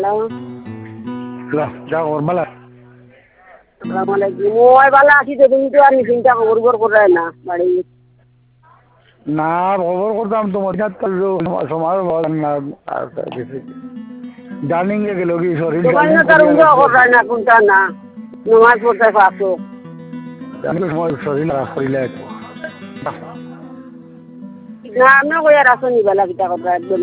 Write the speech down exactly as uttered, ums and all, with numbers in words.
যাও ওর বালা আসসালামালাইকুম ওই বালা আছি তো তুমি তো আর চিন্তা খবর করে না বাড়ি না খবর করতাম তোমার সময় না জার্নিং এ গেল কি শরীর তোমার না তার উঙ্গ করে না কোনটা না নমাজ পড়তে পারছো সময় শরীর খারাপ করিলে না আমরা কই আর আসনি বেলা কিটা কথা একদম